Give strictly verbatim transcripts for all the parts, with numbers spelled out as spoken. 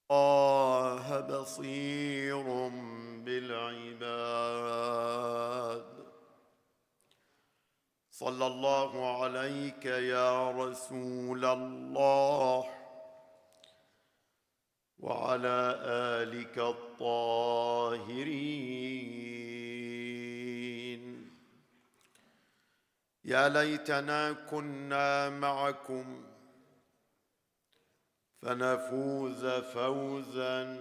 الله بصير بالعباد. صلى الله عليك يا رسول الله وعلى آلك الطاهرين. يا ليتنا كنا معكم فنفوز فوزا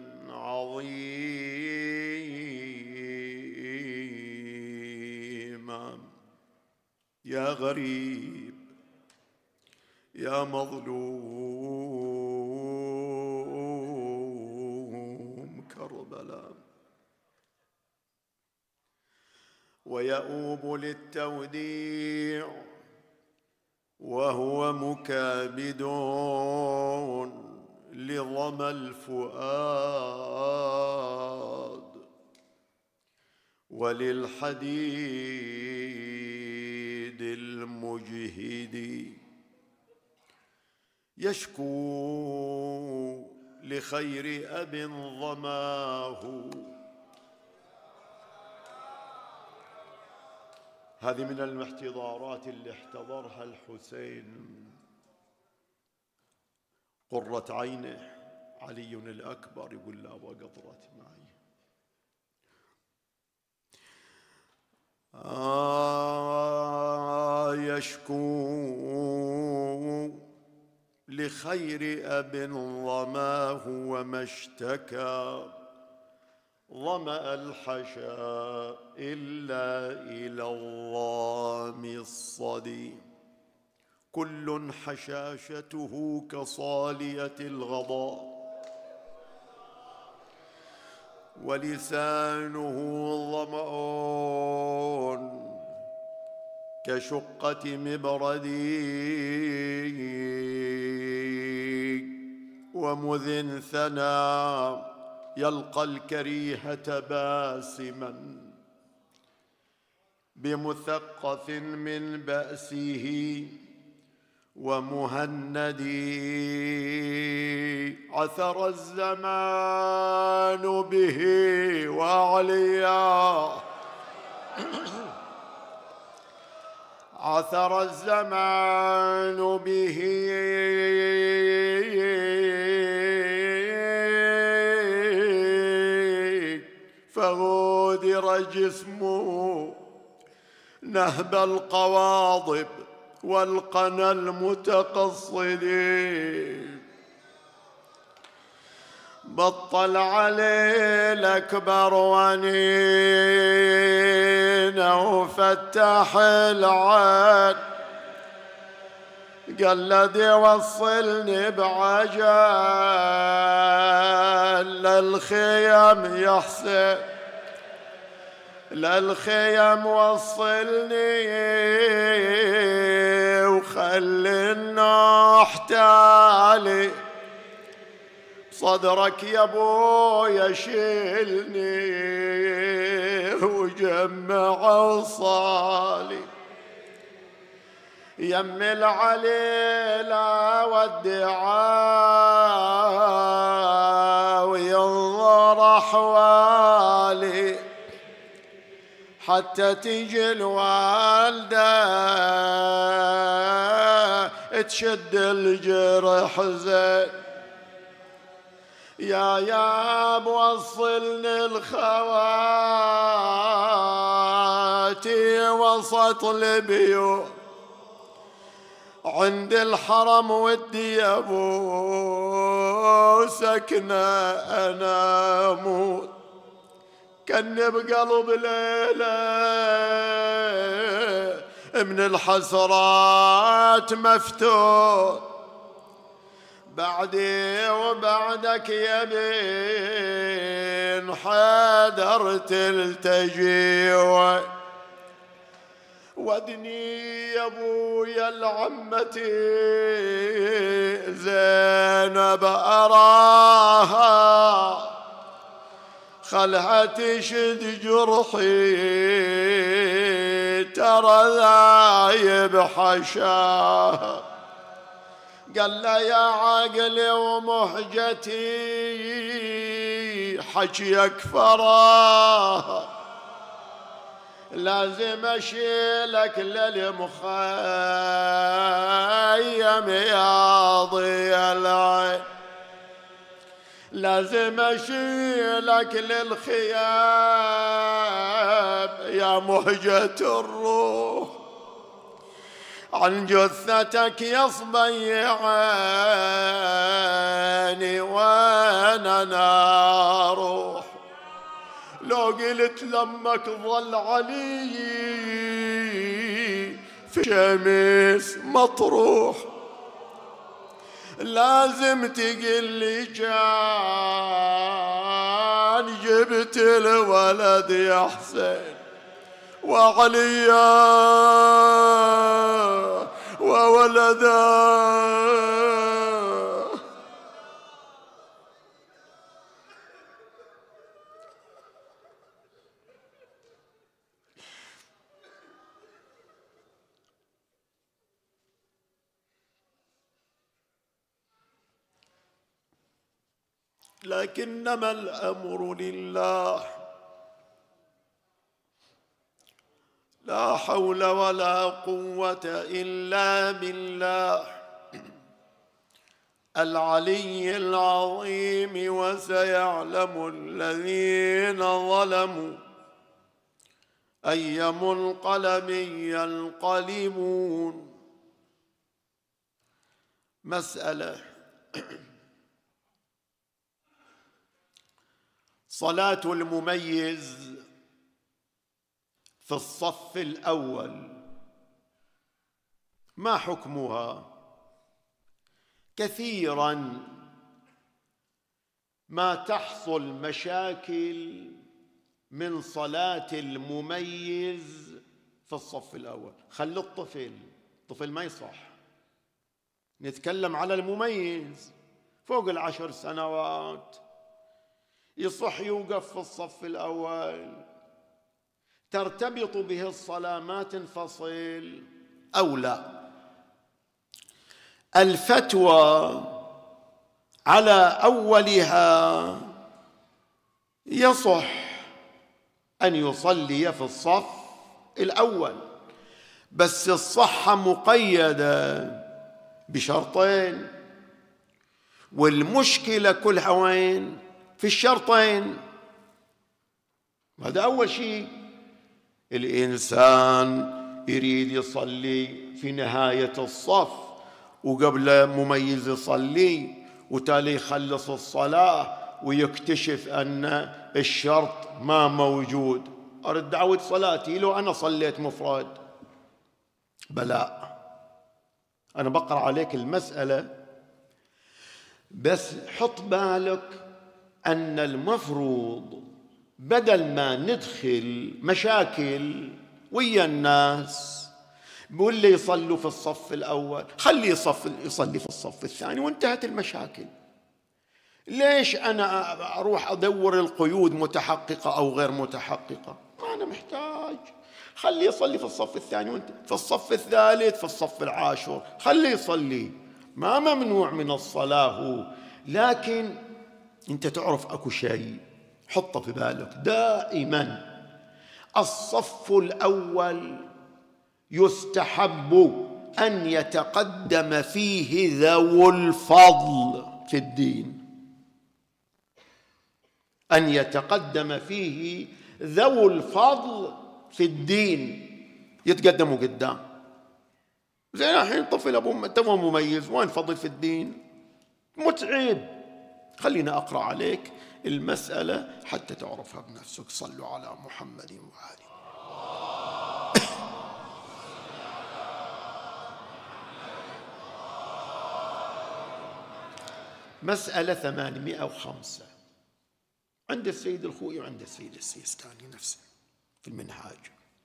عظيما. يا غريب يا مظلوم كربلاء، ويؤوب للتوديع وهو مكابد لظمى الفؤاد وللحديد المجهد. يشكو لخير أب ظماه. هذه من المحتضارات اللي احتضرها الحسين قرة عينه علي الأكبر، يقول لا وقطرت معي. آه يشكو لخير أب ظماه وما اشتكى ظمأ الحشا إلا إلى الظام الصدي. كل حشاشته كصالية الغضاء ولسانه ظمأ كشقة مبردي. ومذ ثنى يلقى الكريهة باسما بمثقف من بأسه ومهندي. عثر الزمان به وعليا عثر الزمان به فغودر جسمه نهب القواضب والقنا المتقصد. بطل عليه الأكبر ونينه وفتح العين قلد يوصلني بعجل للخيم يحسن للخيم وصلني وخلي النوح تالي صدرك يا ابويا شيلني وجمع وصالي يم العليلة والدعاء وينظر أحوالي حتى تيجي الوالدة تشد الجرح زين. يا يا بوصلني الخواتي وسط البيوت عند الحرم ودي يا ابو سكنة انا اموت. كان بقلب ليلة من الحسرات مفتون بعدي وبعدك يا بين حيدر تلتجي ودني يا ابويا العمتي زينب اراها خلها تشد جرحي ترى ذايب حشاها قال له يا عقلي ومهجتي حكيك فراه، لازم اشيلك للمخيم يا ضي العين، لازم اشيلك للخيام يا مهجة الروح، عن جثتك يا صبيعاني وانا ناروح، لو قلت لمك ظل علي في شمس مطروح، لازم تقل لي كان جبت الولد يا حسين وعليا وولدا. لكنما الأمر لله، لا حول ولا قوة إلا بالله العلي العظيم. وسيعلم الذين ظلموا أي منقلب ينقلبون. مسألة: صلاة المميز في الصف الأول ما حكمها؟ كثيراً ما تحصل مشاكل من صلاة المميز في الصف الأول. خلي الطفل الطفل ما يصح، نتكلم على المميز فوق العشر سنوات يصح يوقف في الصف الأول، ترتبط به الصلاة ما تنفصل أو لا. الفتوى على أولها يصح أن يصلي في الصف الأول، بس الصحة مقيدة بشرطين، والمشكلة كلها وين؟ في الشرطين. هذا أول شيء. الإنسان يريد يصلي في نهاية الصف وقبل مميز يصلي، وتالي يخلص الصلاة ويكتشف أن الشرط ما موجود، أرد أعود صلاتي لو أنا صليت مفرد؟ بلا، أنا بقرأ عليك المسألة بس حط بالك أن المفروض بدل ما ندخل مشاكل ويا الناس بقول لي يصلوا في الصف الأول، خلي يصف يصلي في الصف الثاني وانتهت المشاكل. ليش أنا أروح أدور القيود متحققة أو غير متحققة؟ ما أنا محتاج، خلي يصلي في الصف الثاني وانت في الصف الثالث، في الصف العاشر خلي يصلي، ما ممنوع من الصلاة هو. لكن أنت تعرف أكو شيء حطه في بالك دائما، الصف الأول يستحب أن يتقدم فيه ذو الفضل في الدين، أن يتقدم فيه ذو الفضل في الدين، يتقدموا قدام. زي الحين طفل أبو تو مميز، وين فضل في الدين؟ متعب. خلينا أقرأ عليك المسألة حتى تعرفها بنفسك. صلوا على محمد وآله. مسألة ثمانمائة وخمسة عند السيد الخوئي وعند السيد السيستاني نفسه في المنهاج.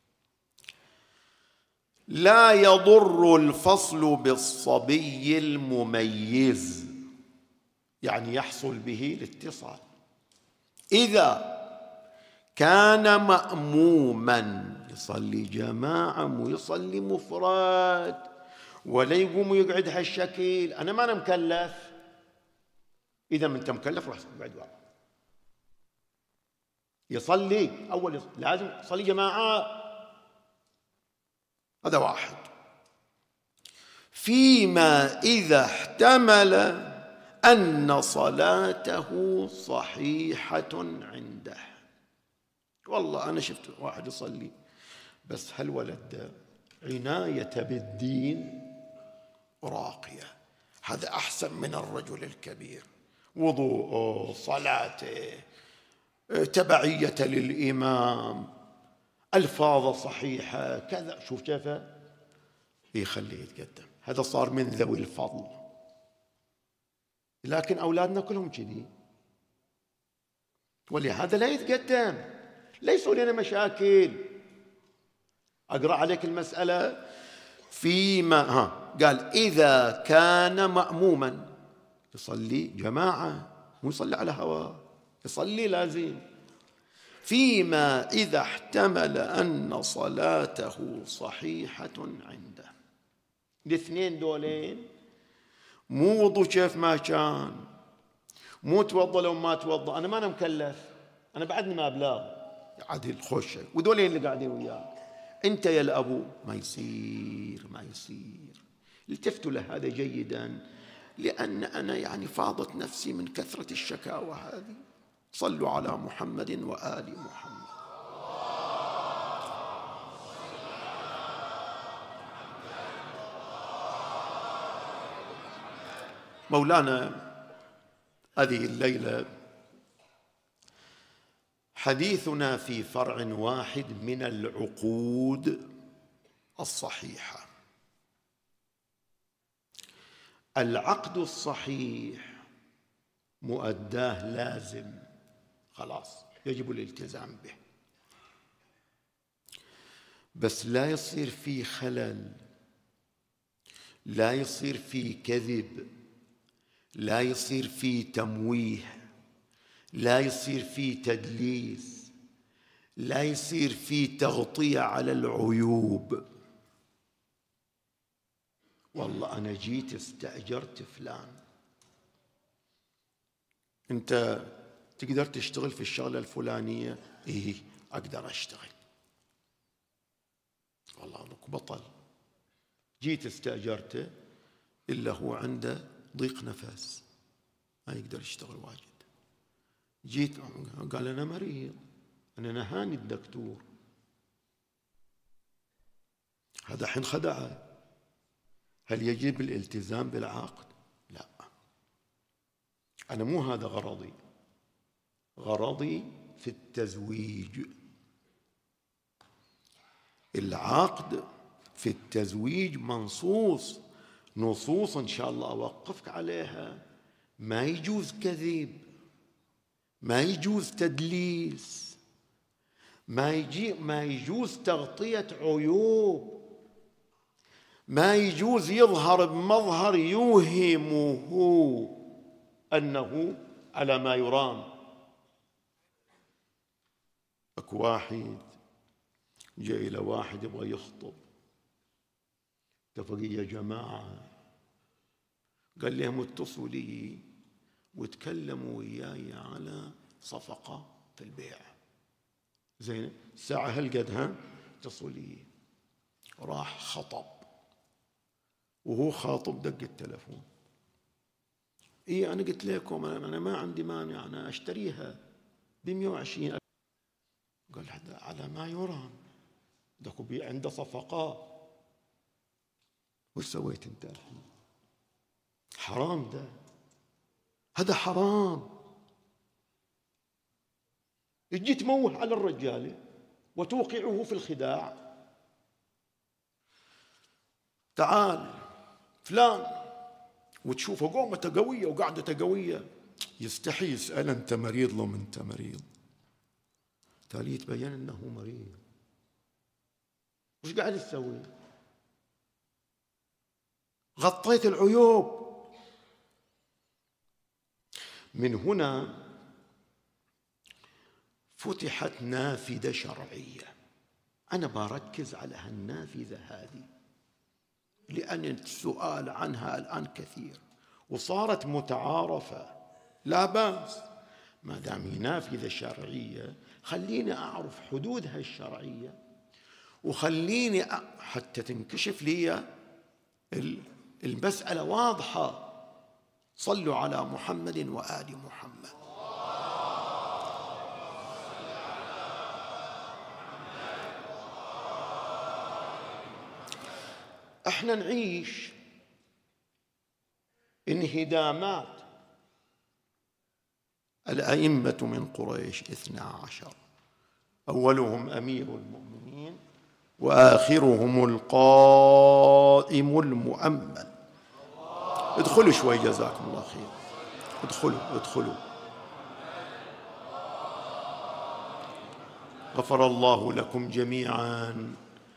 لا يضر الفصل بالصبي المميز، يعني يحصل به الاتصال، إذا كان مأموما يصلي جماعة ويصلي مفرد، ولا يقوم ويقعد هالشكل. أنا ما أنا مكلف. إذا أنت مكلف روح اقعد ورا. يصلي أول يصلي. لازم يصلي جماعة. هذا واحد. فيما إذا احتمل أن صلاته صحيحة عنده. والله أنا شفت واحد يصلي بس هالولد ده عناية بالدين راقية، هذا أحسن من الرجل الكبير. وضوءه، صلاته، تبعية للإمام، ألفاظ صحيحة كذا. شوف كيف يخليه يتقدم. هذا صار من ذوي الفضل. لكن أولادنا كلهم كذي، ولهذا لا يتقدم. ليسوا لنا مشاكل. أقرأ عليك المسألة. فيما ها قال إذا كان مأموما، يصلي جماعة مو يصلي على هواه، يصلي لازم. فيما إذا احتمل أن صلاته صحيحة عنده. الاثنين دولين مو وضو كيف ما كان، مو توضى لو ما توضى. أنا ما أنا مكلف، أنا بعدني ما أبلاغ عادل خوش، ودولين اللي قاعدين وياك. أنت يا الأبو ما يصير ما يصير. التفتوا لهذا جيدا، لأن أنا يعني فاضت نفسي من كثرة الشكاوى هذه. صلوا على محمد وآل محمد. مولانا هذه الليلة حديثنا في فرع واحد من العقود الصحيحة. العقد الصحيح مؤداه لازم، خلاص يجب الالتزام به، بس لا يصير فيه خلل، لا يصير فيه كذب، لا يصير فيه تمويه، لا يصير فيه تدليس، لا يصير فيه تغطية على العيوب. والله أنا جيت استأجرت فلان، أنت تقدر تشتغل في الشغلة الفلانية؟ إيه أقدر أشتغل. والله لك بطل. جيت استأجرته إلا هو عنده ضيق نفس ما يقدر يشتغل واجد. جيت قال أنا مريض، أنا نهاني الدكتور. هذا حين خدعه. هل يجب الالتزام بالعقد؟ لا. أنا مو هذا غرضي. غرضي في التزويج. العقد في التزويج منصوص نصوص إن شاء الله أوقفك عليها. ما يجوز كذب، ما يجوز تدليس، ما يجي ما يجوز تغطية عيوب، ما يجوز يظهر بمظهر يوهمه أنه على ما يرام. اكو واحد جاء إلى واحد يبغى يخطب، اتفقوا يا جماعة، قال لهم اتصلوا لي وتكلموا وياي على صفقة في البيع. زين ساعة هالقد ها اتصلوا لي. راح خطب، وهو خاطب دق التلفون. إيه أنا قلت لكم أنا ما عندي مانع، أنا أشتريها بمئة وعشرين. قال هذا على ما يرام، دكو بي عنده صفقات. وش سويت أنت الحين؟ حرام ده، هذا حرام. تجي تموه على الرجال وتوقعه في الخداع. تعال فلان وتشوفه قومته قوية وقعدته قوية، يستحي يسأل أنت مريض؟ لو أنت مريض تالي يتبين أنه مريض. وش قاعد تسوي؟ غطيت العيوب. من هنا فتحت نافذة شرعية. أنا بركز على هالنافذة هذه. لأن السؤال عنها الآن كثير وصارت متعارفة، لا بأس ما دام هي نافذة شرعية خليني أعرف حدودها الشرعية، وخليني حتى تنكشف لي المسألة واضحة. صلوا على محمد وآل محمد. احنا نعيش انهدامات. الأئمة من قريش اثنا عشر، أولهم أمير المؤمنين وآخرهم القائم المؤمن. ادخلوا شوي جزاكم الله خير، ادخلوا ادخلوا. غفر الله لكم جميعا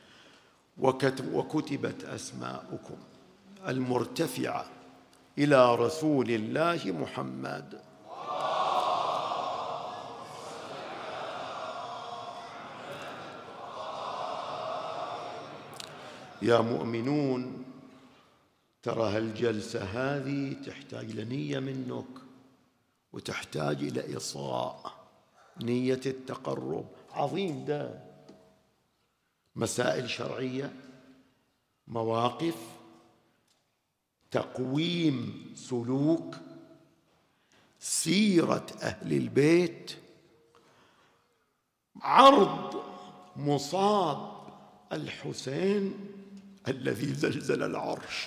وكتبت أسماؤكم المرتفعة إلى رسول الله محمد. يا مؤمنون، ترى هالجلسة هذه تحتاج لنية منك، وتحتاج إلى إصغاء نية التقرب. عظيم ده، مسائل شرعية، مواقف، تقويم سلوك، سيرة أهل البيت، عرض مصاب الحسين الذي زلزل العرش.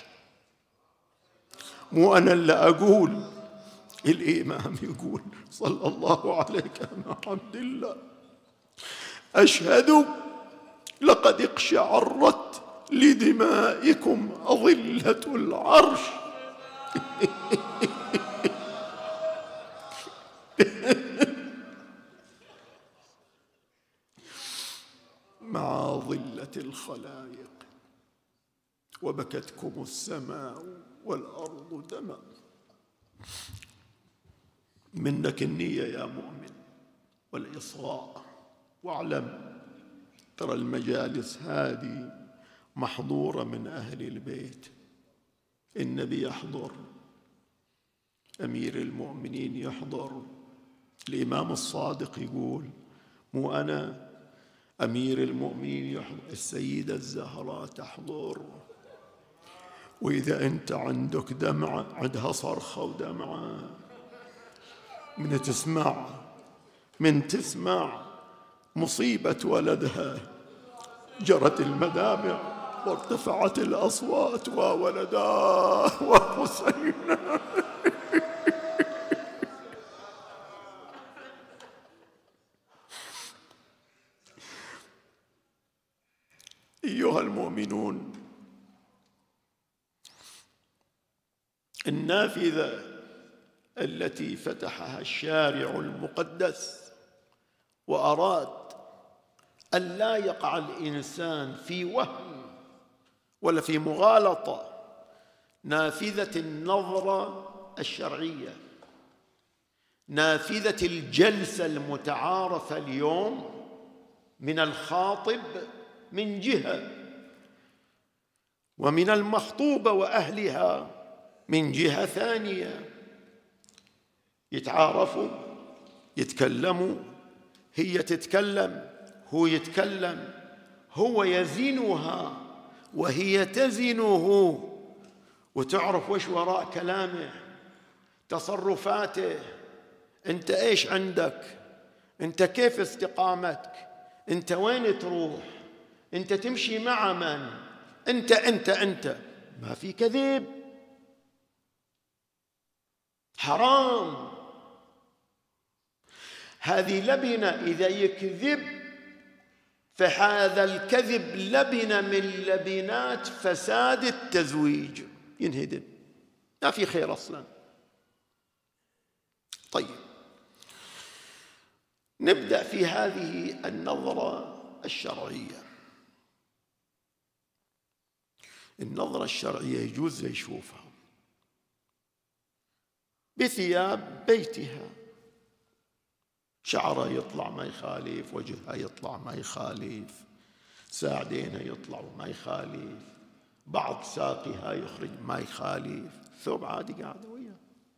مو أنا اللي أقول، الإمام يقول صلى الله عليك يا عبد الله، أشهد لقد اقشعرت لدمائكم أظلة العرش. مع ظلة الخلائق، وبكتكم السماء والأرض دما. منك النية يا مؤمن والإصغاء. واعلم ترى المجالس هذه محظورة من أهل البيت. النبي يحضر، أمير المؤمنين يحضر، الإمام الصادق يقول مو أنا، أمير المؤمنين يحضر، السيدة الزهراء تحضر. وإذا أنت عندك دمعة، عندها صرخة ودمعة، من تسمع من تسمع مصيبة ولدها جرت المدامع وارتفعت الأصوات وولداه وحسين. أيها المؤمنون، النافذة التي فتحها الشارع المقدس وأراد أن لا يقع الإنسان في وهم ولا في مغالطة، نافذة النظرة الشرعية، نافذة الجلسة المتعارفة اليوم من الخاطب من جهة، ومن المخطوبة وأهلها من جهة ثانية. يتعارفوا، يتكلموا، هي تتكلم، هو يتكلم، هو يزنها وهي تزنه، وتعرف وش وراء كلامه، تصرفاته. أنت إيش عندك؟ أنت كيف استقامتك؟ أنت وين تروح؟ أنت تمشي مع من؟ أنت أنت أنت ما في كذب، حرام. هذه لبنة، إذا يكذب فهذا الكذب لبنة من لبنات فساد التزويج، ينهدم، ما في خير أصلا. طيب، نبدأ في هذه النظرة الشرعية. النظرة الشرعية يجوز يشوفها بثياب بيتها، شعرها يطلع ما يخالف، وجهها يطلع ما يخالف، ساعدينها يطلع ما يخالف، بعض ساقها يخرج ما يخالف، ثوب عادي قاعدة وياه.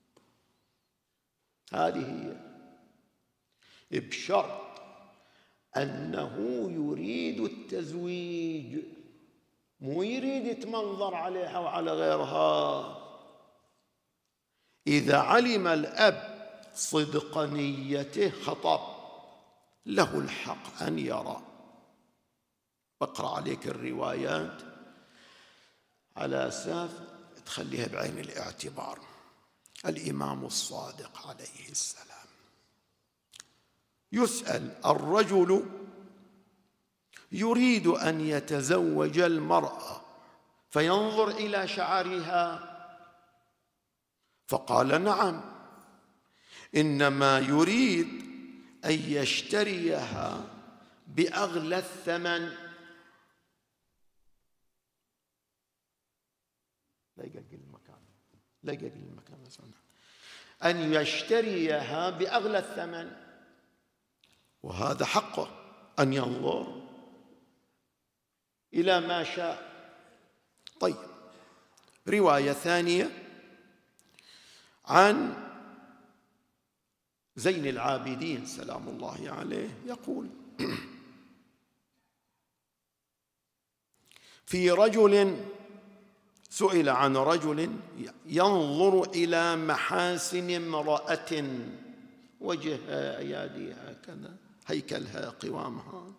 هذه هي، بشرط أنه يريد التزويج، مو يريد يتمنظر عليها وعلى غيرها. إذا علم الأب صدق نيته خطب، له الحق أن يرى. بقرأ عليك الروايات على أساس تخليها بعين الاعتبار. الإمام الصادق عليه السلام يسأل: الرجل يريد أن يتزوج المرأة فينظر إلى شعرها، فقال: نعم، إنما يريد أن يشتريها بأغلى الثمن. لا يقل المكان، لا يقل المكان، أن يشتريها بأغلى الثمن، وهذا حقه أن ينظر إلى ما شاء. طيب، رواية ثانية عن زين العابدين سلام الله عليه يقول: في رجل سئل عن رجل ينظر إلى محاسن امرأة، وجهها، أياديها كذا، هيكلها، قوامها،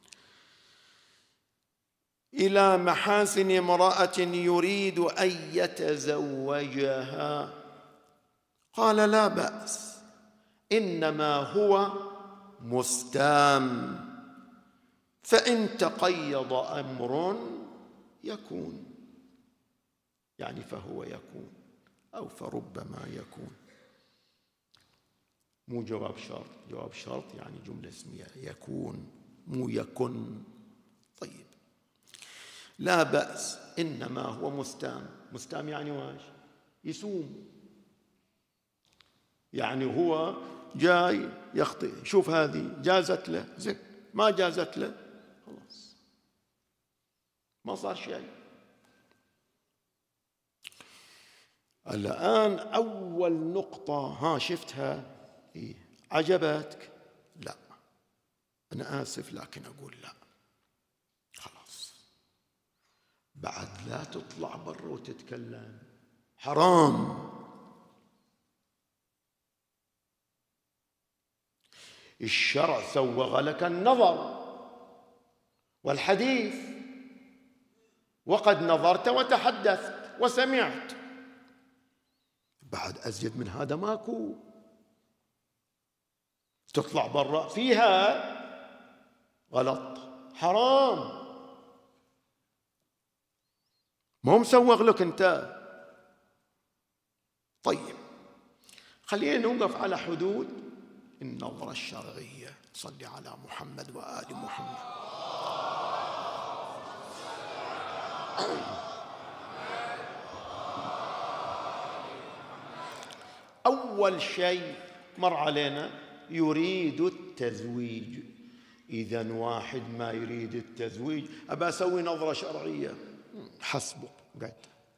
إلى محاسن امرأة يريد أن يتزوجها، قال: لا بأس، إنما هو مستام، فإن تقيض أمر يكون، يعني فهو يكون أو فربما يكون. مو جواب شرط، جواب شرط يعني جملة اسمية، يكون مو يكن. طيب، لا بأس، إنما هو مستام. مستام يعني واش؟ يسوم، يعني هو جاي يخطئ، شوف هذه جازت له زين، ما جازت له خلاص ما صار شيء. الآن أول نقطة، ها شفتها إيه؟ عجبتك؟ لا، أنا آسف لكن أقول لا، خلاص بعد لا تطلع برا وتتكلم، حرام. الشرع سوغ لك النظر والحديث، وقد نظرت وتحدثت وسمعت، بعد أزيد من هذا ماكو. تطلع برا فيها غلط، حرام، مو مسوغ لك أنت. طيب، خلينا نوقف على حدود النظرة الشرعية. صلي على محمد وآل محمد. أول شيء مر علينا يريد التزويج. إذن واحد ما يريد التزويج، أبى أسوي نظرة شرعية، حسبه قد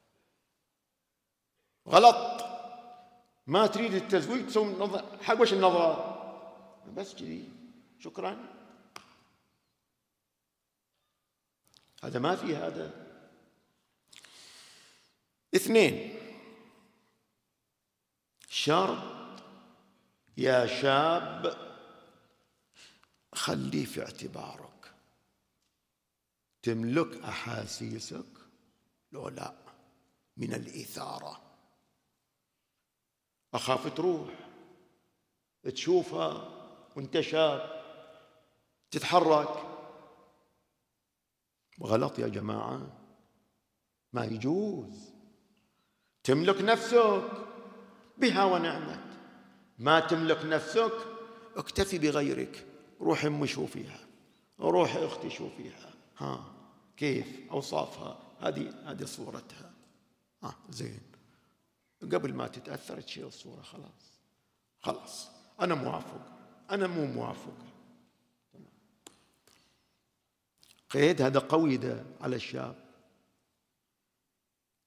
غلط. ما تريد التزويج تسوي نظرة حق وش النظرة؟ بس كذي، شكرا، هذا ما في هذا. اثنين، شرط يا شاب خليه في اعتبارك، تملك أحاسيسك لو لا، من الإثارة. أخاف تروح تشوفها وانت شاب تتحرك، غلط يا جماعة، ما يجوز. تملك نفسك بها ونعمت، ما تملك نفسك اكتفي بغيرك، روح أمي شوفيها، روح أختي شوفيها، ها كيف أوصافها، هذه هذه صورتها، ها زين، قبل ما تتأثر تشيل الصورة، خلاص خلاص أنا موافق، أنا مو موافق. قيد هذا قوي ده على الشاب.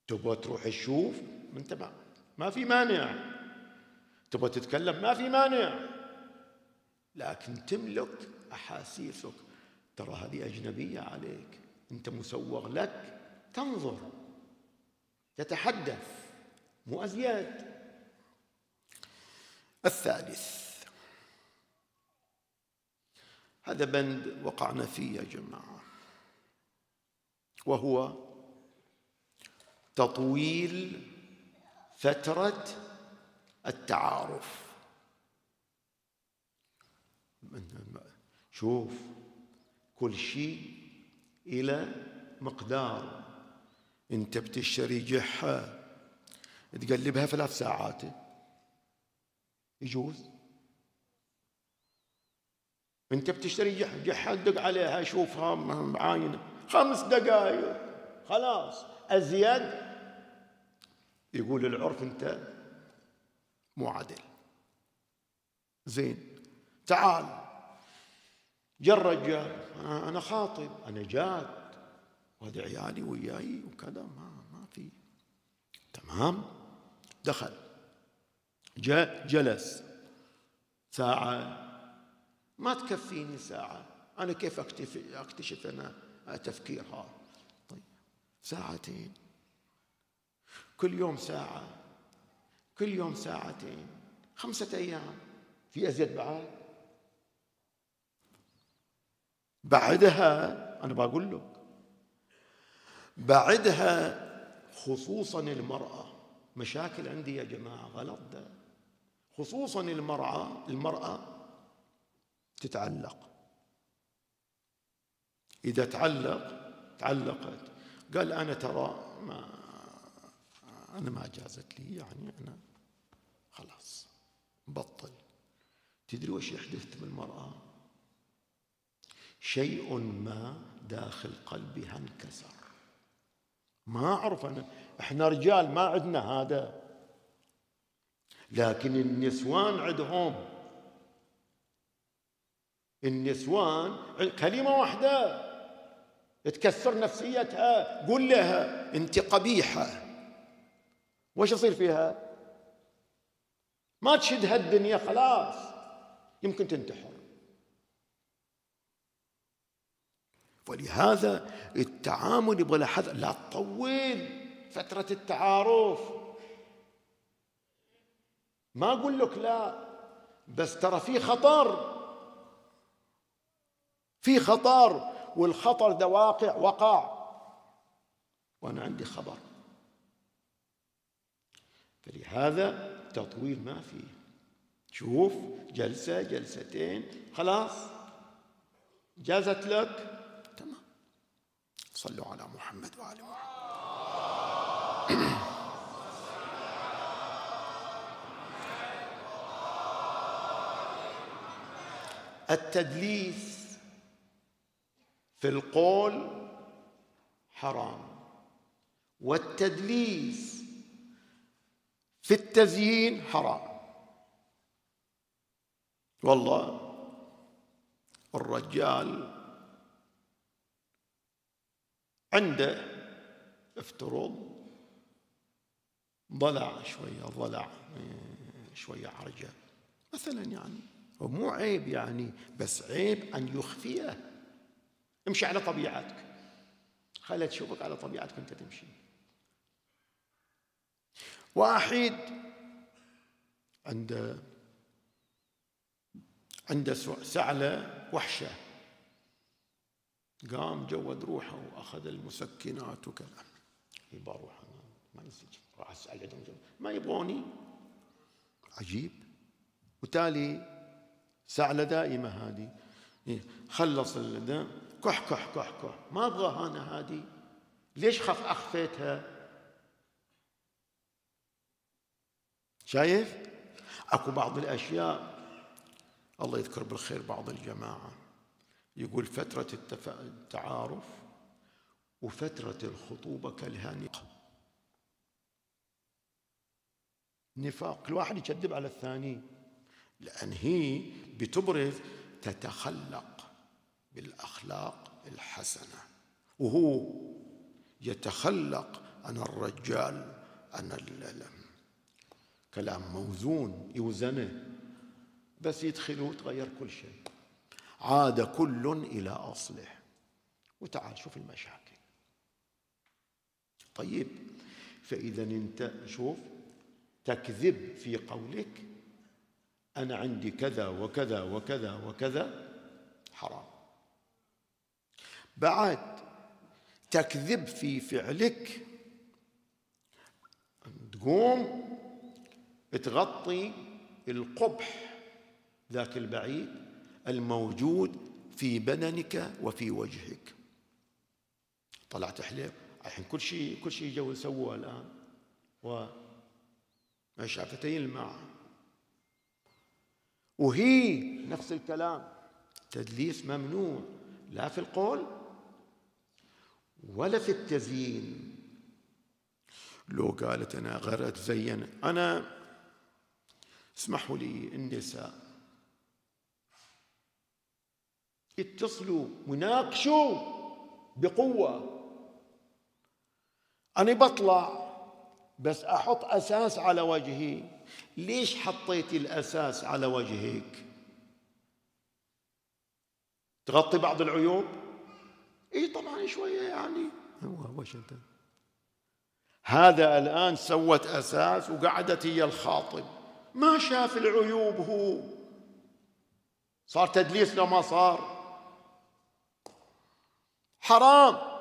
تبغى تروح تشوف انت ما, ما في مانع، تبغى تتكلم ما في مانع، لكن تملك أحاسيسك. ترى هذه أجنبية عليك، أنت مسوغ لك تنظر تتحدث، مو أزيد. الثالث، هذا بند وقعنا فيه يا جماعة، وهو تطويل فترة التعارف. شوف، كل شيء إلى مقدار. أنت بتشتري جحة تقلبها ثلاث ساعات يجوز. أنت بتشتري جحة جحة تدق عليها شوفها معاينة خمس دقائق خلاص، أزيد يقول العرف أنت مو عدل. زين، تعال جا الرجال، أنا خاطب، أنا جاد، وهذا عيالي وياي وكذا، ما ما في. تمام، دخل جاء جلس ساعة، ما تكفيني ساعة، أنا كيف أكتشف, أكتشف أنا تفكيرها؟ طيب ساعتين، كل يوم ساعة، كل يوم ساعتين، خمسة أيام، في أزيد بعد؟ بعدها أنا بقول لك، بعدها خصوصا المرأة، مشاكل عندي يا جماعة غلط ده، خصوصا المرأة المرأة تتعلق. إذا تعلق تعلقت قال أنا ترى ما أنا ما جازت لي، يعني أنا خلاص بطل. تدري وش يحدث بالمرأة؟ شيء ما داخل قلبها انكسر. ما أعرف أنا، إحنا رجال ما عندنا هذا، لكن النسوان عندهم. النسوان كلمة واحدة تكسر نفسيتها، قول لها أنت قبيحة، وش يصير فيها؟ ما تشدها الدنيا، خلاص يمكن تنتحر. ولهذا التعامل يبغى له حذر، لا تطول فترة التعارف. ما أقول لك لا، بس ترى في خطر، في خطر، والخطر ده واقع وقع، وأنا عندي خبر. فلهذا تطويل ما فيه. شوف، جلسة جلستين خلاص جازت لك، تمام. صلوا على محمد وآل محمد. التدليس في القول حرام، والتدليس في التزيين حرام. والله الرجال عنده افترض ضلع شوية، ضلع شوية عرجة مثلا، يعني ومو عيب يعني، بس عيب أن يخفيه. امشي على طبيعتك، خلت تشوفك على طبيعتك أنت تمشي. واحد عنده عنده سعلة وحشة، قام جود روحه وأخذ المسكنات وكذا، يبغى روح ما ينسج، راح أسأل عندهم ما يبغوني. عجيب. وتالي سعلة دائمة هذه، خلص الذا كح كح كح كح، ما أبغاها أنا هذه، ليش خف أخفيتها؟ شايف؟ أكو بعض الأشياء الله يذكر بالخير بعض الجماعة يقول فترة التعارف وفترة الخطوبة كالهانقة، نفاق، كل واحد يكذب على الثاني، لأن هي بتبرز تتخلق بالأخلاق الحسنة، وهو يتخلق أنا الرجال، أنا ال... كلام موزون يوزنه، بس يدخلوا وتغير كل شيء. عاد كل إلى أصله. وتعال شوف المشاكل. طيب، فإذا أنت شوف تكذب في قولك أنا عندي كذا وكذا وكذا وكذا، حرام. بعد تكذب في فعلك، تقوم تغطي القبح ذاك البعيد الموجود في بدنك وفي وجهك. طلعت حليب الحين، كل شيء كل شيء جو يسووه الآن، ومشافتي الماء، وهي نفس الكلام. تدليس ممنوع، لا في القول ولا في التزيين. لو قالت أنا غير أتزين، أنا اسمحوا لي النساء اتصلوا وناقشوا بقوة، أنا بطلع بس أحط أساس على وجهي. ليش حطيتي الأساس على وجهك؟ تغطي بعض العيوب؟ إيه طبعا شوية يعني. هو وش أنت؟ هذا الآن سوت أساس وقعدت هي الخاطب، ما شاف العيوب، هو صار تدليس لو ما صار، حرام.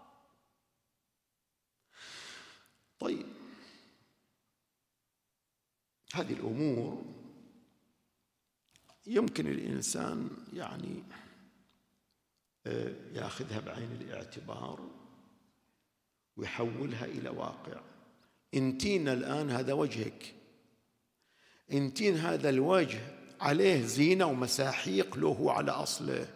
طيب، هذه الأمور يمكن الإنسان يعني يأخذها بعين الاعتبار ويحولها إلى واقع. انتين الآن هذا وجهك، انتين هذا الوجه عليه زينة ومساحيق له هو على أصله.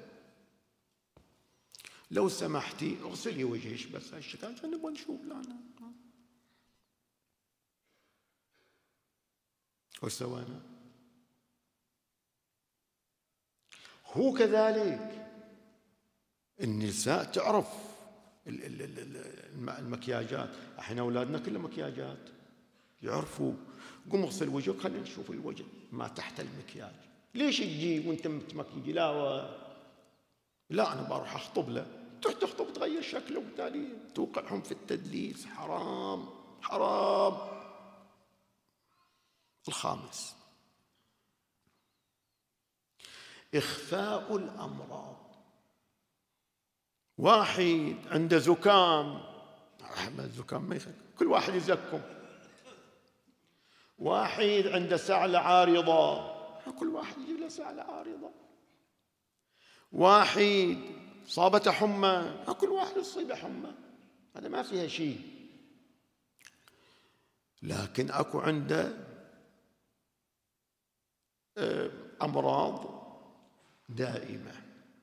لو سمحتي اغسلي وجهك بس هالشكل عشان نبغى نشوف. لا لا وش سوينا؟ هو كذلك النساء تعرف المكياجات. الحين أولادنا كلهم مكياجات، يعرفوا. قوم اغسل وجهك، خلينا نشوف الوجه ما تحت المكياج. ليش تجي وانت متمكيج؟ لا و... لا أنا بروح أخطب له، تروح تخطب تغير شكله، وبالتالي توقعهم في التدليس. حرام حرام. الخامس إخفاء الأمراض. واحد عنده زكام، الزكام ما يخف، كل واحد يزكم. واحد عنده سعلة عارضة، كل واحد يجيب له سعلة عارضة. واحد صابته حمى، كل واحد يصيبه حمى، هذا ما فيها شيء. لكن أكو عنده أمراض دائمة،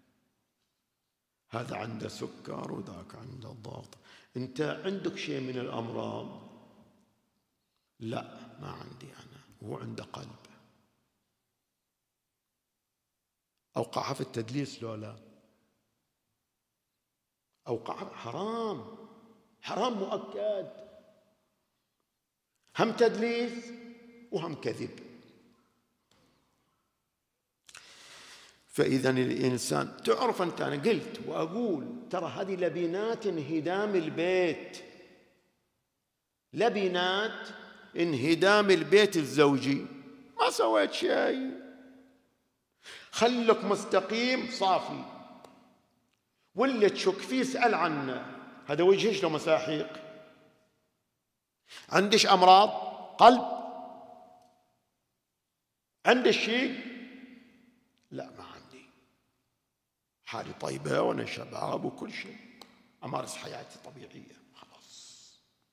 هذا عنده سكر وذاك عنده ضغط. أنت عندك شيء من الأمراض؟ لا ما عندي أنا. هو عنده قلب. أوقعها في التدليس لو لا؟ أوقعها. حرام حرام مؤكد. هم تدليس وهم كذب. فإذا الإنسان تعرف، أنت أنا قلت وأقول ترى هذه لبنات انهدام البيت، لبنات انهدام البيت الزوجي. ما سويت شيء، خلك مستقيم صافي، واللي تشك فيه اسأل عنه. هذا وجهش له مساحيق؟ عندش أمراض قلب؟ عندش شيء؟ لا ما عندي، حالي طيبة وأنا شباب وكل شيء، أمارس حياتي طبيعية خلاص.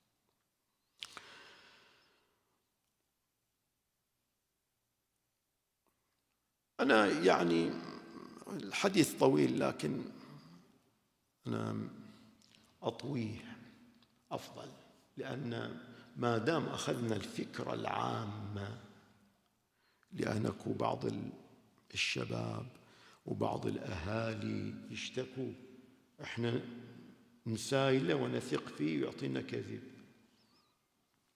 أنا يعني الحديث طويل، لكن أنا أطويه أفضل، لأن ما دام أخذنا الفكرة العامة، لأن أكو بعض الشباب وبعض الأهالي يشتكوا إحنا نسايله ونثق فيه ويعطينا كذب.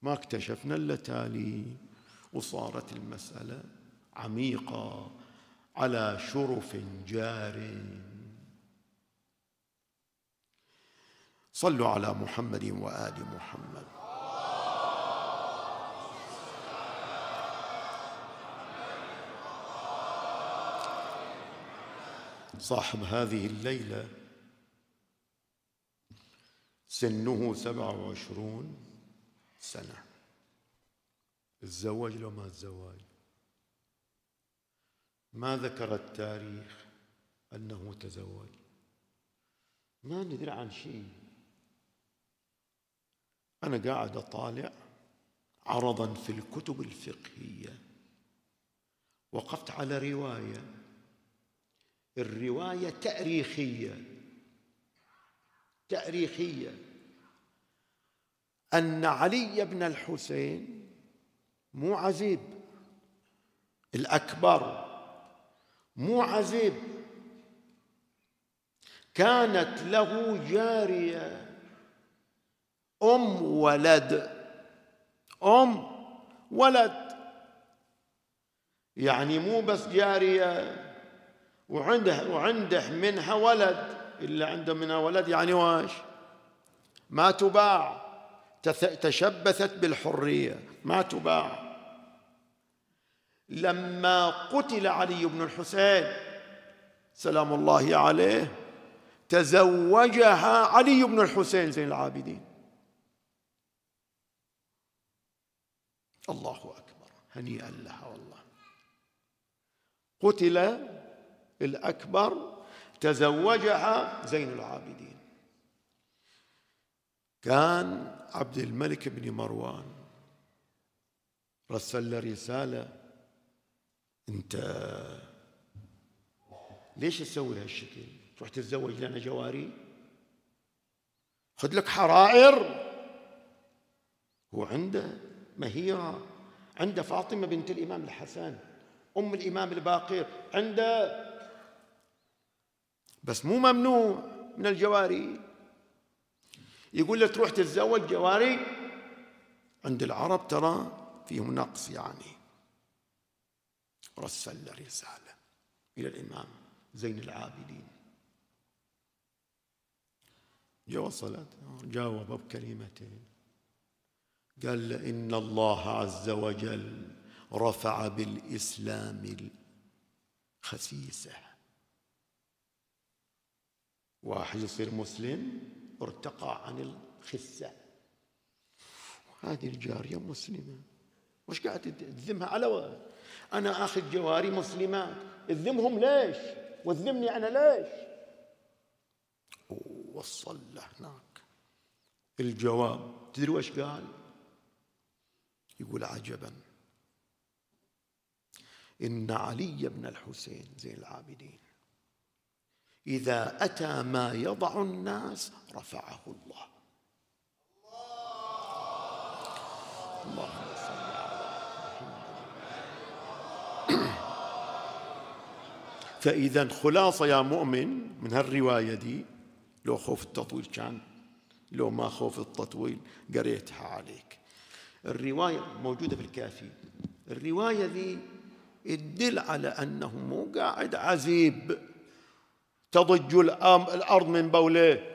ما اكتشفنا إلا تالي، وصارت المسألة عميقة على شرف جار. صلوا على محمد وآل محمد. صاحب هذه الليلة سنه سبعة وعشرون سنة. تزوج لو ما تزوج؟ ما ذكر التاريخ أنه تزوج، ما ندري عن شيء. أنا قاعد أطالع عرضا في الكتب الفقهية، وقفت على رواية، الرواية تاريخية تاريخية أن علي بن الحسين مو عزيب الأكبر، مو عزيب، كانت له جارية أم ولد، أم ولد، يعني مو بس جارية وعنده وعنده منها ولد، إلا عنده منها ولد يعني واش؟ ما تباع، تشبثت بالحرية، ما تباع. لما قتل علي بن الحسين سلام الله عليه تزوجها علي بن الحسين زين العابدين. الله أكبر، هنيئا لها والله. قتل الأكبر تزوجها زين العابدين. كان عبد الملك بن مروان رسل رسالة: أنت ليش تسوي هالشكل؟ تروح تتزوج لنا جواري؟ خذ لك حرائر. هو عنده مهيرة، عنده فاطمة بنت الإمام الحسن أم الإمام الباقر، عنده، بس مو ممنوع من الجواري. يقول له تروح تتزوج جواري؟ عند العرب ترى فيهم نقص يعني. رسل رسالة إلى الإمام زين العابدين، جو وصلت، جاوب بكلمتين، قال له: إن الله عز وجل رفع بالإسلام الخسيسة. واحد يصير مسلم ارتقى عن الخسة. هذه الجارية مسلمة، وش قاعد تذمها على وقت؟ أنا آخذ جواري مسلمات، تذمهم ليش؟ وتذمني أنا ليش؟ ووصل له هناك الجواب. تدري وش قال؟ يقول: عجبا، إن علي بن الحسين زين العابدين إذا أتى ما يضع الناس رفعه الله. اللهم صل على محمد. فإذا خلاصة يا مؤمن من هالرواية دي، لو خوف التطويل كان، لو ما خوف التطويل قريتها عليك. الرواية موجودة في الكافي. الرواية ذي تدل على أنه مو قاعد عزيب تضج الأرض من بوله،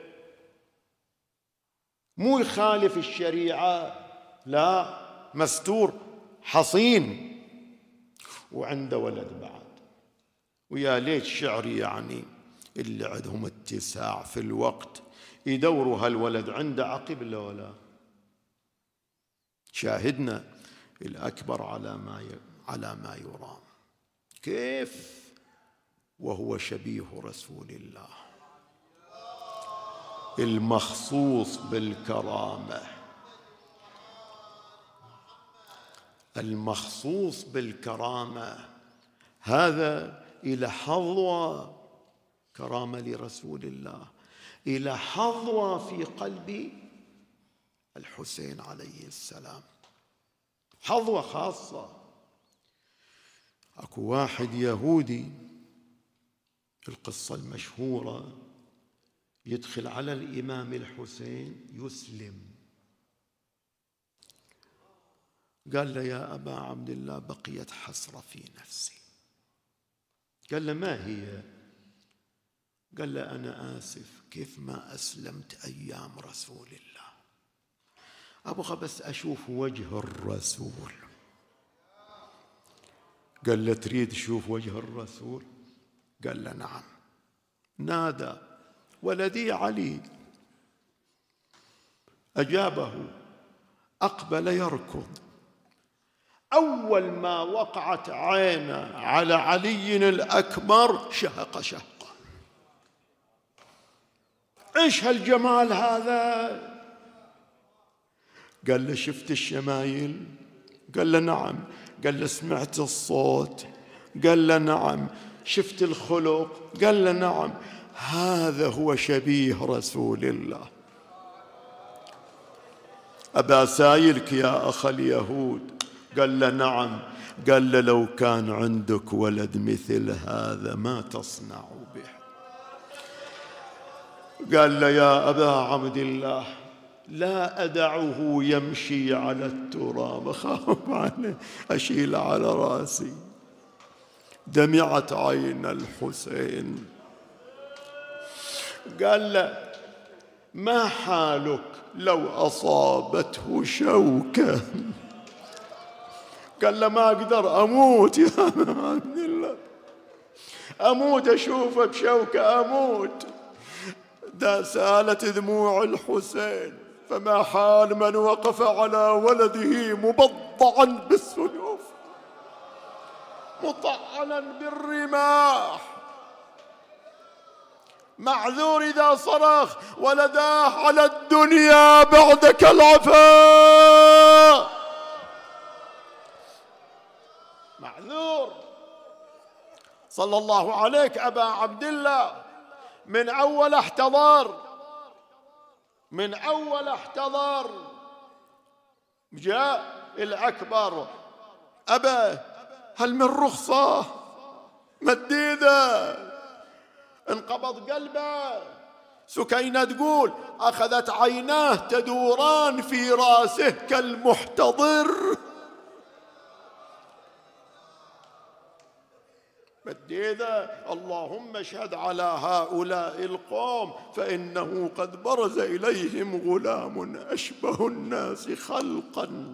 مو يخالف الشريعة، لا، مستور حصين، وعنده ولد بعد. ويا ليت شعري يعني اللي عندهم اتساع في الوقت يدوروا هالولد عنده عقب ولا ولا. شاهدنا الأكبر على ما ي... على ما يرام، كيف وهو شبيه رسول الله المخصوص بالكرامة، المخصوص بالكرامة، هذا إلى حظوة كرامة لرسول الله، إلى حظوة في قلب الحسين عليه السلام، حظوة خاصة. أكو واحد يهودي، القصة المشهورة، يدخل على الإمام الحسين يسلم، قال له يا أبا عبد الله بقيت حسرة في نفسي. قال له ما هي؟ قال له أنا آسف كيف ما أسلمت أيام رسول الله، أبغى بس أشوف وجه الرسول. قال له تريد تشوف وجه الرسول؟ قال له نعم. نادى ولدي علي، أجابه، أقبل يركض. أول ما وقعت عينه على علي الأكبر شهق شهقة. إيش هالجمال هذا؟ قال له شفت الشمايل؟ قال له نعم. قال له سمعت الصوت؟ قال له نعم. شفت الخلق؟ قال له نعم. هذا هو شبيه رسول الله. أبا سايلك يا أخ اليهود؟ قال له نعم. قال له لو كان عندك ولد مثل هذا ما تصنع به. قال له يا أبا عبد الله لا أدعه يمشي على التراب، أخاف عليه أشيل على رأسي. دمعت عين الحسين. قال له ما حالك لو أصابته شوكة؟ قال له ما أقدر أموت يا أبا عبد الله، أموت أشوفه بشوكة أموت. دا سالت دموع الحسين فما حال من وقف على ولده مبضعا بالسيوف مطعنا بالرماح، معذور إذا صرخ ولداه على الدنيا بعدك العفاء، معذور. صلى الله عليك أبا عبد الله. من أول احتضر، من أول احتضر جاء الأكبر، أبا هل من رخصة؟ مديده، انقبض قلبه. سكينة تقول أخذت عيناه تدوران في راسه كالمحتضر. مديده، اللهم اشهد على هؤلاء القوم فإنه قد برز إليهم غلام أشبه الناس خلقا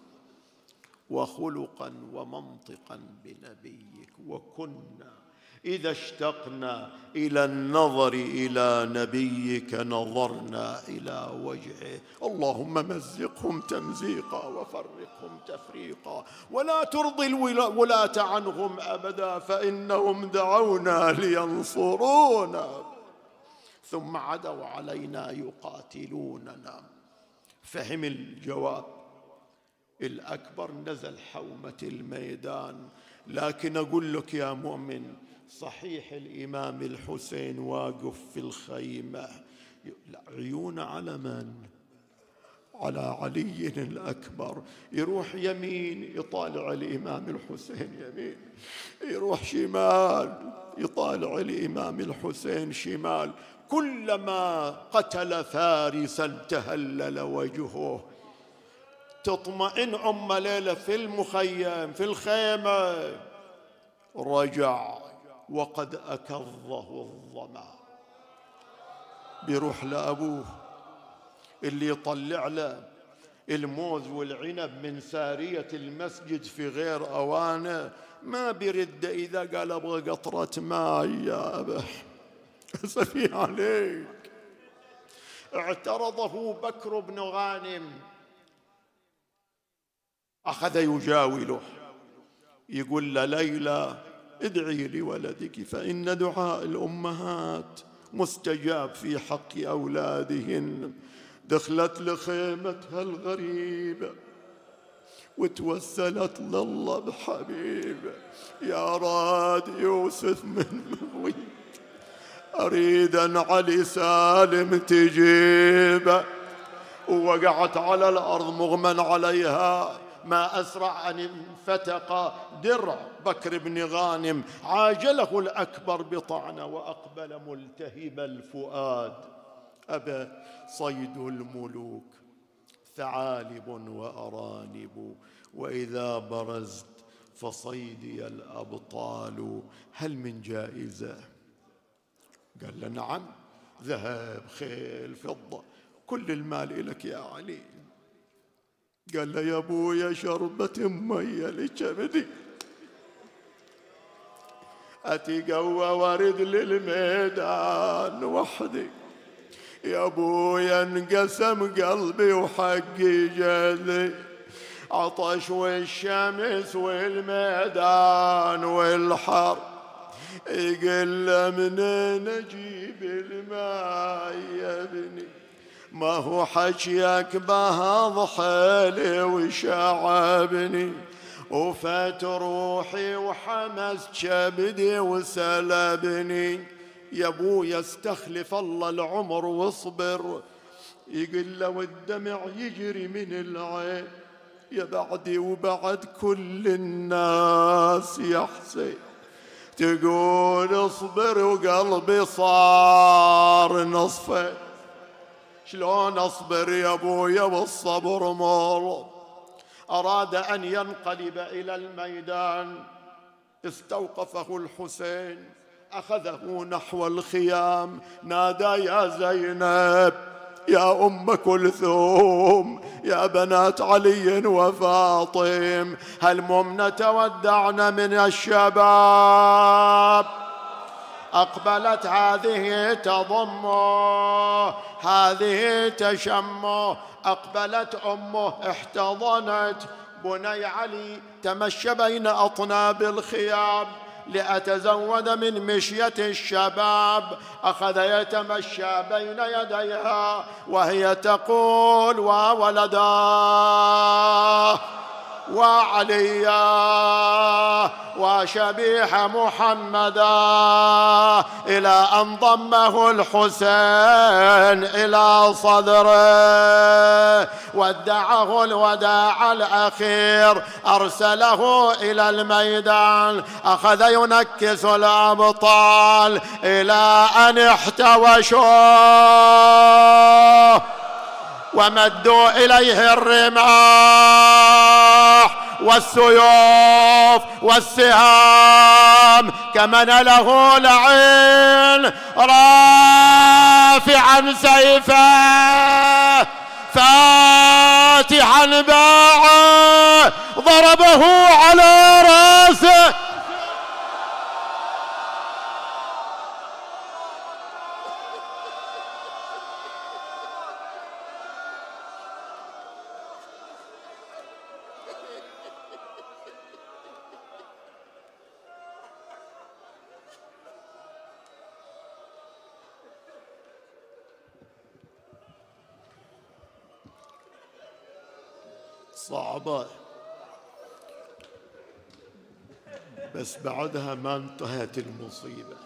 وخلقا ومنطقا بنبيك، وكنا إذا اشتقنا إلى النظر إلى نبيك نظرنا إلى وجهه. اللهم مزقهم تمزيقا وفرقهم تفريقا، ولا ترضي الولاة عنهم أبدا فإنهم دعونا لينصرونا ثم عدوا علينا يقاتلوننا. فهم الجواب. الأكبر نزل حومة الميدان. لكن أقول لك يا مؤمن، صحيح الإمام الحسين واقف في الخيمة، عيون على من؟ على علي الأكبر. يروح يمين يطالع الإمام الحسين يمين، يروح شمال يطالع الإمام الحسين شمال. كلما قتل فارسا تهلل وجهه. تطمئن أم ليلى في المخيم في الخيمة، رجع وقد أكظه الظما. بيروح لأبوه اللي يطلع له الموز والعنب من سارية المسجد في غير أوانه، ما بيرد إذا قال أبغى قطرة ماء يا أبا أسفي عليك. اعترضه بكر بن غانم، أخذ يجاوله يقول له ليلى ادعي لولدك فإن دعاء الأمهات مستجاب في حق أولادهن. دخلت لخيمتها الغريبة وتوسلت لله بحبيبه، يا راد يوسف من مغوي أريد أن علي سالم تجيبه. ووقعت على الأرض مغمى عليها. ما أسرع أن انفتق درع بكر بن غانم، عاجله الأكبر بطعنه وأقبل ملتهب الفؤاد. أبى صيد الملوك ثعالب وأرانب، وإذا برزت فصيدي الأبطال، هل من جائزة؟ قال له نعم، ذهب خيل فضة، كل المال لك يا علي. قال له يا ابويا شربة مية لكبدي، أتقوى ورد للميدان وحدي، يا ابويا انقسم قلبي وحقي جلي، عطش والشمس والميدان والحر، يقل منين اجيب الماء يا ابني، ما هو حكيك بهض حيلي وشعبني، وفات روحي وحمس كبدي وسلبني، يا ابويا استخلف الله العمر واصبر، يقول له والدمع يجري من العين، يا بعدي وبعد كل الناس يا حسين، تقول اصبر وقلبي صار نصفه، شلون اصبر يا ابويا والصبر مر. أراد أن ينقلب إلى الميدان، استوقفه الحسين، أخذه نحو الخيام، نادى يا زينب، يا أم كلثوم، يا بنات علي وفاطم، هلممن تودعن من الشباب. أقبلت هذه تضمه، هذه تشمه، أقبلت أمه احتضنت بني علي، تمشى بين أطناب الخيام لأتزود من مشية الشباب، أخذ يتمشى بين يديها وهي تقول وولداه وعليا وشبيح محمدا، إلى أن ضمه الحسين إلى صدره، ودعه الوداع الأخير، أرسله إلى الميدان، أخذ ينكس الأبطال إلى أن احتوشوه ومدوا إليه الرماح والسيوف والسهام، كمن له لعين رافعا سيفه فاتحا باعه، ضربه على راسه. صعبة، بس بعدها ما انتهت المصيبة.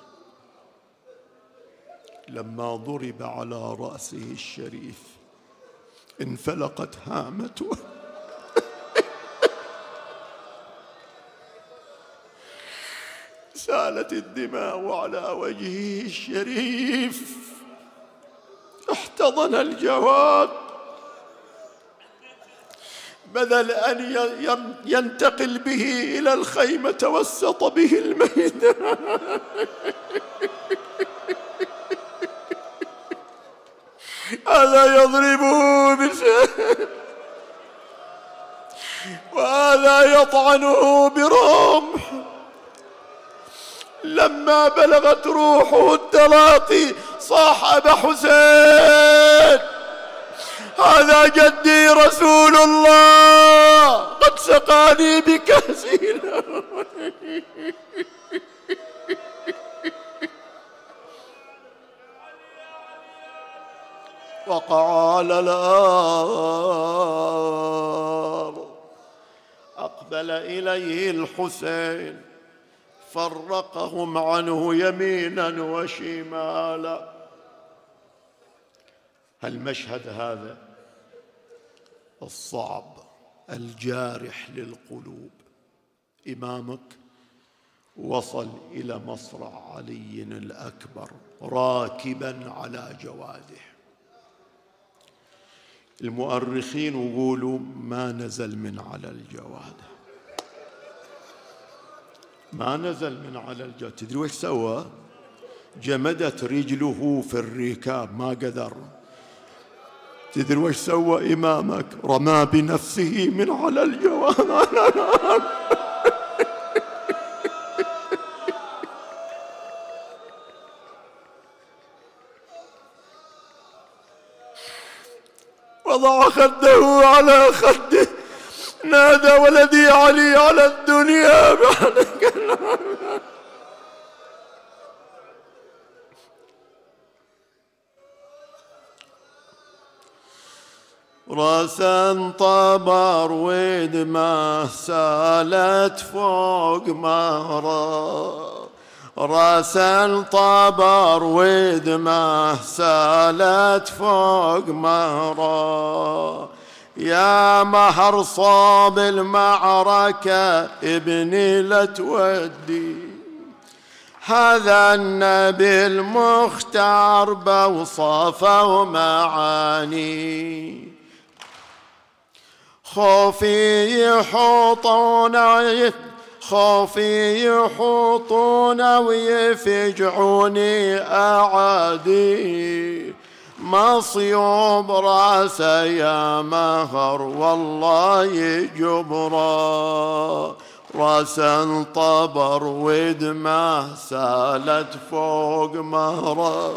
لما ضرب على رأسه الشريف انفلقت هامته سالت الدماء على وجهه الشريف، احتضن الجواد، بدل أن ينتقل به إلى الخيمة توسط به الميدان هذا يضربه بسيف وهذا يطعنه برمح. لما بلغت روحه التلاقي صاح أبا حسين، هذا جدي رسول الله قد سقاني بكأس وقع على الأرض. أقبل إليه الحسين فرقهم عنه يمينا وشمالا. المشهد هذا الصعب الجارح للقلوب، إمامك وصل إلى مصرع علي الأكبر راكبا على جواده، المؤرخين يقولوا ما نزل من على الجواد، ما نزل من على الجواد. تدري وش سوى؟ جمدت رجله في الركاب، ما قدر. تدري وش سوى إمامك؟ رمى بنفسه من على الجواد. وضع خده على خده، نادى ولدي علي على الدنيا بعدك. راسا طبر ودمه سالت فوق مهره، راسا طبر ودمه سالت فوق مهره، يا مهر صاب المعركة ابني لا تودي، هذا النبي المختار بوصفه ومعاني، خوفي يحوطون خوفي يحوطون ويفجعوني أعادي، مصيوب راسه يا مهر والله جبرا، راسا انطبر ودمه سالت فوق مهره،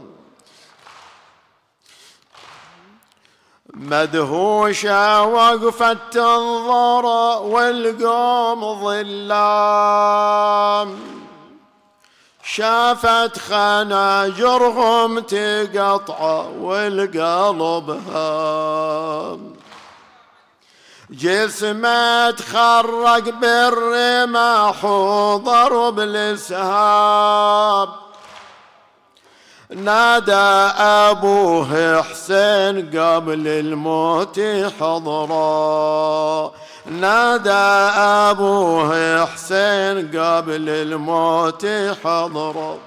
مدهوشة وقفت تنظر والقوم ظلام، شافت خناجرهم تقطع والقلب هام، جسمه تخرق بالرماح وضرب الاسهاب، نادى أبوه حسين قبل الموت حضرا، نادى أبوه حسين قبل الموت حضرا،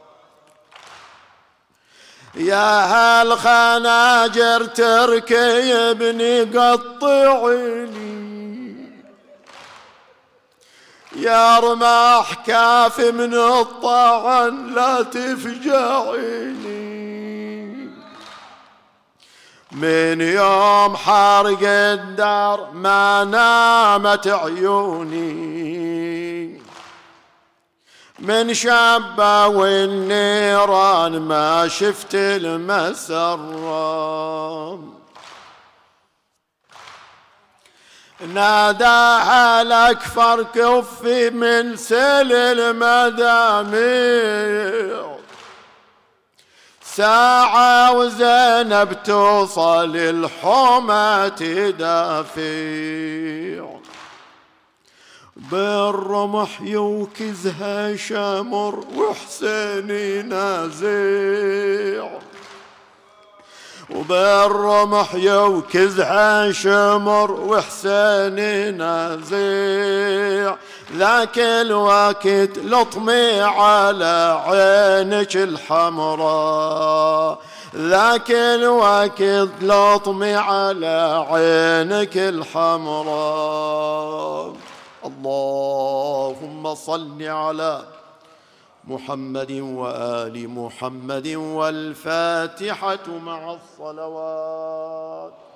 يا هالخناجر تركيبني قطعيني، يا رماح كاف من الطعن لا تفجعيني، من يوم حرق الدار ما نامت عيوني، من شابة والنيران ما شفت المسرة، ناداها الأكفر كفي من سل المدامير، ساعة وزينب توصل الحومة تدافع، بالرمح يوكزها شمر وحسين نازع، وبالرمح يوكزها شمر وحسين نازع، ذاك الوقت لطمي على عينك الحمراء، ذاك الوقت لطمي على عينك الحمراء. اللهم صل على محمد وآل محمد، والفاتحة مع الصلوات.